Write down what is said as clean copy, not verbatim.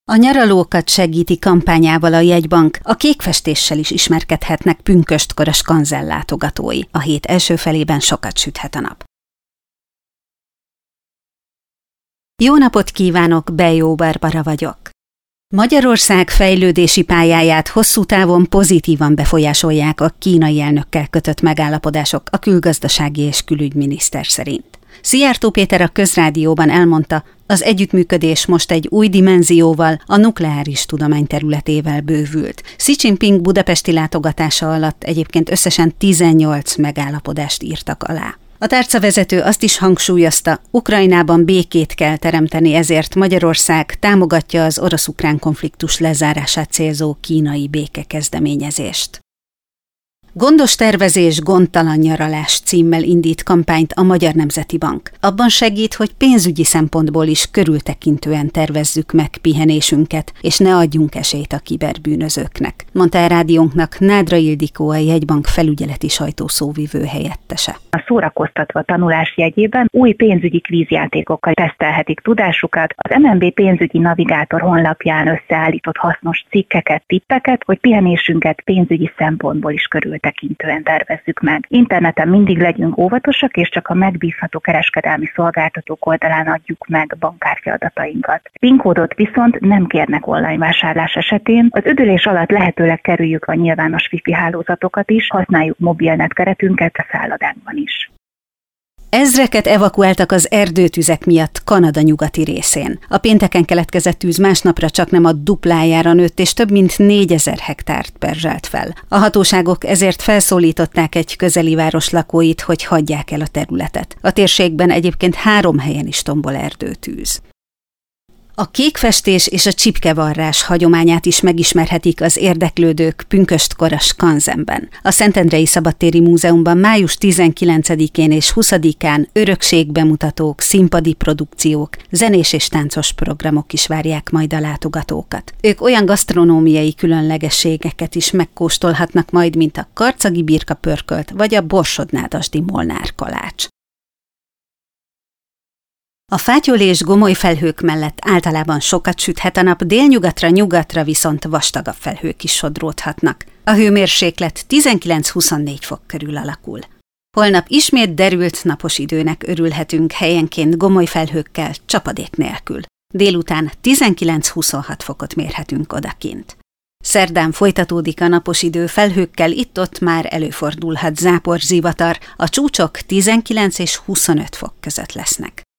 A nyaralókat segíti kampányával a jegybank, a kékfestéssel is ismerkedhetnek pünköstkor a skanzen látogatói. A hét első felében sokat süthet a nap. Jó napot kívánok, Bejó Barbara vagyok. Magyarország fejlődési pályáját hosszú távon pozitívan befolyásolják a kínai elnökkel kötött megállapodások, a külgazdasági és külügyminiszter szerint. Szijjártó Péter a Közrádióban elmondta, az együttműködés most egy új dimenzióval, a nukleáris tudomány területével bővült. Xi Jinping budapesti látogatása alatt egyébként összesen 18 megállapodást írtak alá. A tárcavezető azt is hangsúlyozta, Ukrajnában békét kell teremteni, ezért Magyarország támogatja az orosz-ukrán konfliktus lezárását célzó kínai békekezdeményezést. Gondos tervezés, gondtalan nyaralás címmel indít kampányt a Magyar Nemzeti Bank. Abban segít, hogy pénzügyi szempontból is körültekintően tervezzük meg pihenésünket, és ne adjunk esélyt a kiberbűnözőknek, mondta a rádiónknak Nádra Ildikó, a jegybank felügyeleti sajtószóvivő helyettese. A szórakoztatva tanulás jegyében új pénzügyi kvízjátékokkal tesztelhetik tudásukat. Az MNB pénzügyi navigátor honlapján összeállított hasznos cikkeket, tippeket, hogy pihenésünket pénzügyi szempontból is körültekintően tervezzük meg. Interneten mindig legyünk óvatosak, és csak a megbízható kereskedelmi szolgáltatók oldalán adjuk meg bankkártya adatainkat. PIN kódot viszont nem kérnek online vásárlás esetén. Az üdülés alatt lehetőleg kerüljük a nyilvános wifi hálózatokat is, használjuk mobilnet keretünket a szállodánkban is. Ezreket evakuáltak az erdőtüzek miatt Kanada nyugati részén. A pénteken keletkezett tűz másnapra csaknem a duplájára nőtt, és több mint 4000 hektárt perzselt fel. A hatóságok ezért felszólították egy közeli város lakóit, hogy hagyják el a területet. A térségben egyébként 3 helyen is tombol erdőtűz. A kékfestés és a csipkevarrás hagyományát is megismerhetik az érdeklődők pünköstkor a skanzenben. A Szentendrei Szabadtéri Múzeumban május 19-én és 20-án örökségbemutatók, színpadi produkciók, zenés és táncos programok is várják majd a látogatókat. Ők olyan gasztronómiai különlegességeket is megkóstolhatnak majd, mint a karcagi birkapörkölt vagy a borsodnádasdi molnár kalács. A fátyol és gomoly felhők mellett általában sokat süthet a nap, délnyugatra, nyugatra viszont vastagabb felhők is sodródhatnak. A hőmérséklet 19-24 fok körül alakul. Holnap ismét derült napos időnek örülhetünk, helyenként gomoly felhőkkel, csapadék nélkül. Délután 19-26 fokot mérhetünk odakint. Szerdán folytatódik a napos idő, felhőkkel itt-ott már előfordulhat zápor, zivatar, a csúcsok 19 és 25 fok között lesznek.